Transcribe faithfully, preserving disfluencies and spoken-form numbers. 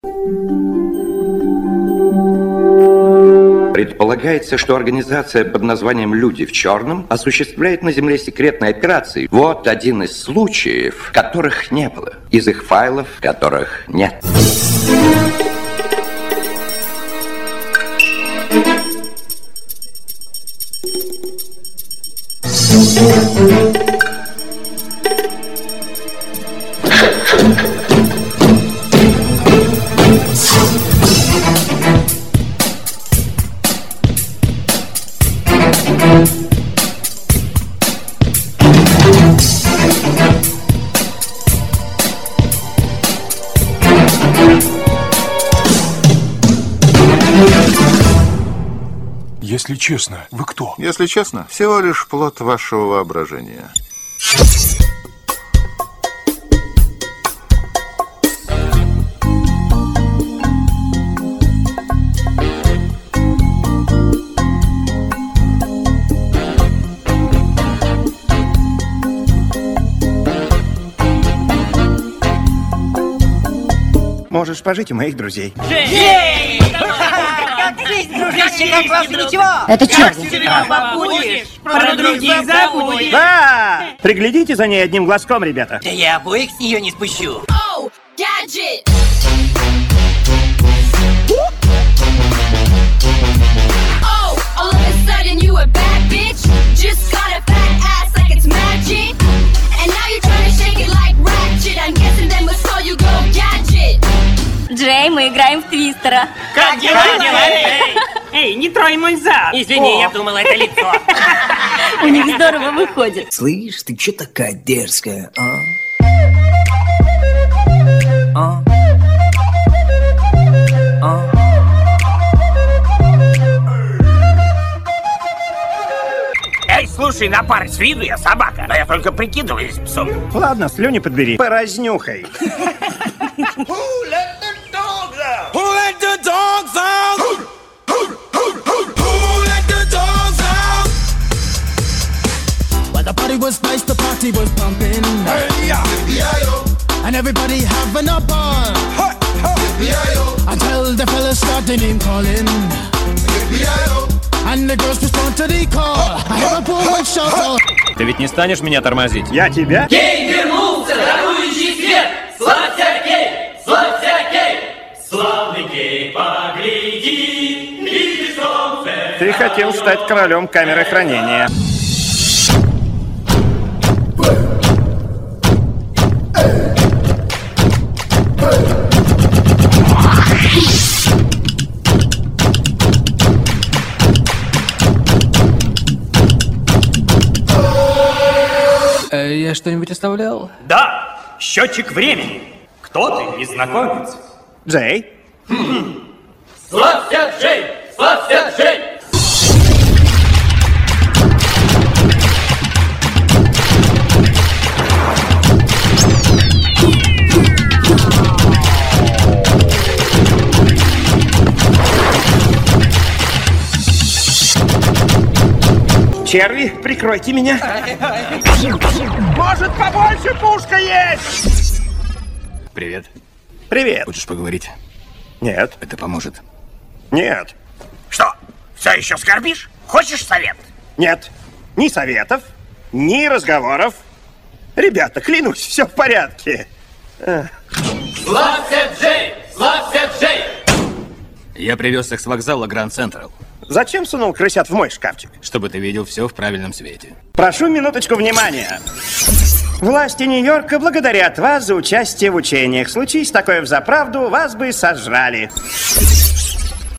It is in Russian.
Предполагается, что организация под названием «Люди в черном» осуществляет на Земле секретные операции. Вот один из случаев, которых не было. Из их файлов, которых нет. Если честно, вы кто? Если честно, всего лишь плод вашего воображения. Можешь пожить у моих друзей. Как жизнь, дружище, как просто ничего. Это черт. Будешь, про других забудешь. Да! Приглядите за ней одним глазком, ребята. Да я обоих с нее не спущу. Oh, gadget. Oh, all of a sudden you a bad bitch. Just got a fat ass like it's magic. And now you're trying to shake it like ratchet. I'm guessing that must call you go gadget. Джей, мы играем в Твистера. Как дела? Эй, эй, не трой мой зад. Извини, я думал, это лицо. У них здорово выходит. Слышь, ты чё такая дерзкая, а? А? А? Эй, слушай, на паре с виду я собака, но я только прикидываюсь псом. Ладно, слюни подбери. Поразнюхай. Who let the dogs out? Who, who, who, who, who let the dogs out? Well, the party was nice, the party was pumping. Hey, yeah, yeah, and everybody having a ball. Hey, hey, yeah, until the fellas start the name calling. Yeah, and the girls respond to the call. I hear a poor one shout out. Ты ведь не станешь меня тормозить? Я тебя? Кей вернулся, дарующий свет! Славься, Кей! Славься, Кей! Славный Кей, погляди, видишь солнце. Ты хотел стать королем камеры хранения. Э, я что-нибудь оставлял? Да, счетчик времени. Кто ты, незнакомец? Джей? Славься, Джей! Славься, Джей! Черви, прикройте меня. Может, побольше пушка есть? Привет. Привет. Хочешь поговорить? Нет. Это поможет. Нет. Что, все еще скорбишь? Хочешь совет? Нет. Ни советов, ни разговоров. Ребята, клянусь, все в порядке. Славься, Джей! Славься, Джей! Я привез их с вокзала Гранд Централ. Зачем сунул крысят в мой шкафчик? Чтобы ты видел все в правильном свете. Прошу минуточку внимания. Власти Нью-Йорка благодарят вас за участие в учениях. Случись такое взаправду, вас бы сожрали.